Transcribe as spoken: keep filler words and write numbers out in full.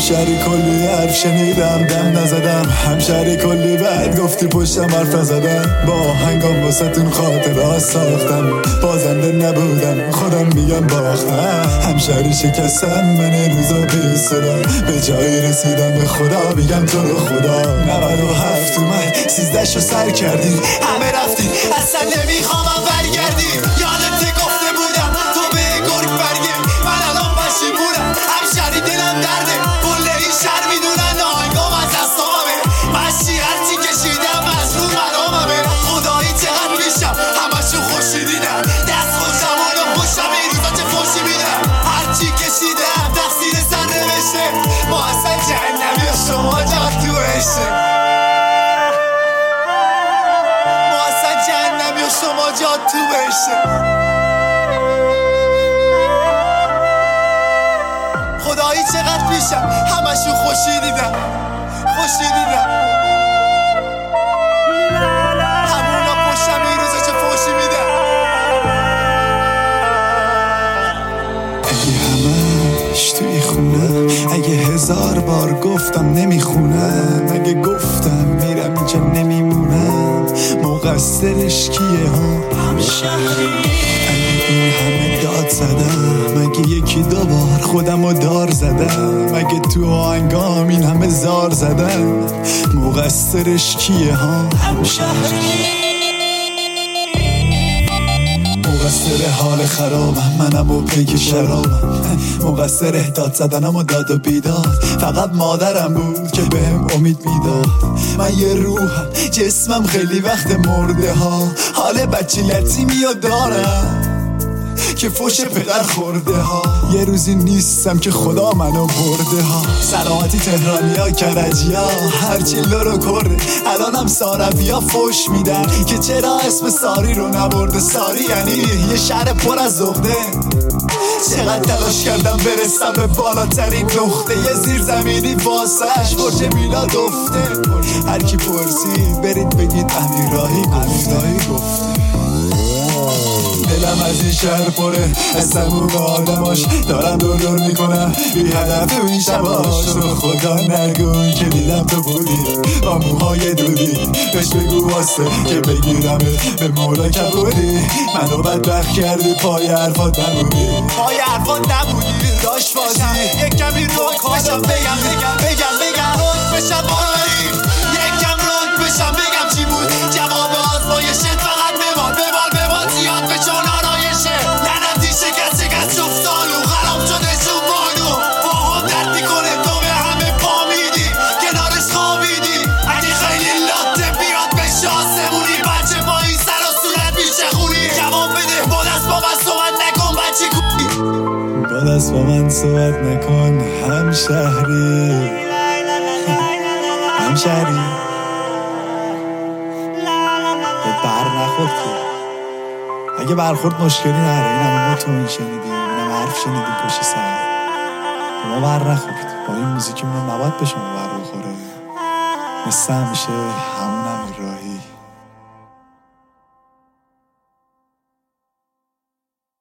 همشهری کلی حرف شنیدم دم نزدم، همشهری کلی بد گفتی پشتم حرف زدم، با آهنگام واسه‌تون خاطرات ساختم، بازنده نبودم خودم میگم باختم. همشهری شکستم من روزا بیستدم، به جایی رسیدم به خدا بگم تو رو خدا. نود و هفت اومد سیزده شو سر کردی، همه رفتی اصلا نمیخوامم برگردی. یادت گفته بودم تو به گرگ برگم، من الان پشیمونم. همشهری دلم درده کل این شهر میدونن آهنگام از دستاممه، مشی هرچی کشیدم مظلوم مراممه. خدایی چقدر میشم همشون خوشی دیدم، دست خوشم آنو خوشم این روزا چه فوشی میدم. هرچی کشیدم تقصیر سر نوشته، ما اصلا جهنمی و شما جا تو عشته، ما اصلا جهنمی و شما جا تو عشته. خدایی چقدر پیشم همشون خوشی دیدم، خوشی دیدم. همونا پشتم این روزا چه فوشی میدم. اگه همش توی خونم، اگه هزار بار گفتم نمیخونم، اگه گفتم میرم اینجا نمیمونم، مقصرش کیه ها؟ همشهری. این همه داد زدم، مگه یکی دو بار خودمو دار زدم، مگه تو آهنگام این همه زار زدم، مقصرش کیه ها؟ همشهری. مقصر حال خرابم منم و پیک شرابم، مقصر داد زدنم و داد و بیداد فقط مادرم بود که بهم امید میداد. من یه روحم جسمم خیلی وقت مرده ها، حال بچه یتیمی و دارم که فوش پدر خورده ها. یه روزی نیستم که خدا منو برده ها، سلامتی تهرانی ها کرجی ها هرچی لورو کرده، الان هم ساروی ها فوش میدن که چرا اسم ساری رو نبرده. ساری یعنی یه شهر پر از عقده، چقدر تلاش کردم برسم به بالاترین نقطه، یه زیرزمینی واسش برج میلاد افته. هر کی پرسید برید بگید امیرراهی گفته. دلم از این شهر پره از تموم آدماش، دارم دور دور میکنم بی هدف تو این شباش. رو خدا نگون که دیدم تو بودی با موهای دودی، بهش بگو واسه که بگیرم به مولا کبودی. منو بدبخت کردی پای حرفات نبودی، پای حرفات نبودی. داشت بازی یک کمی روک بشم بگم بگم بگم بگم روک بشم باری، یک کم روک بشم بگم چی بود جواب آزمایشت. فقط ببال ببال ببال زیاد به چون آرایشه، لعنتی شکست شکست شفتان و خراب شده شون بانو. باهم درد میکنه تو به همه پا میدی کنارش خوابیدی، اگه خیلی لاته بیاد به شاسمونی بچه با این سر و صورت میشه خونی. جواب بده با دست با من صحبت نکن بچه کنی، با دست با من صحبت نکن همشهری. همشهری به بر نخورد که اگه برخورد مشکلی نره، این همه ما تو این شنیدیم، این همه حرف شنیدیم پشت سر ما بر نخورد. با این موزیکمون نباید به شما بر بخوره، مثل همیشه همون امیرراهی.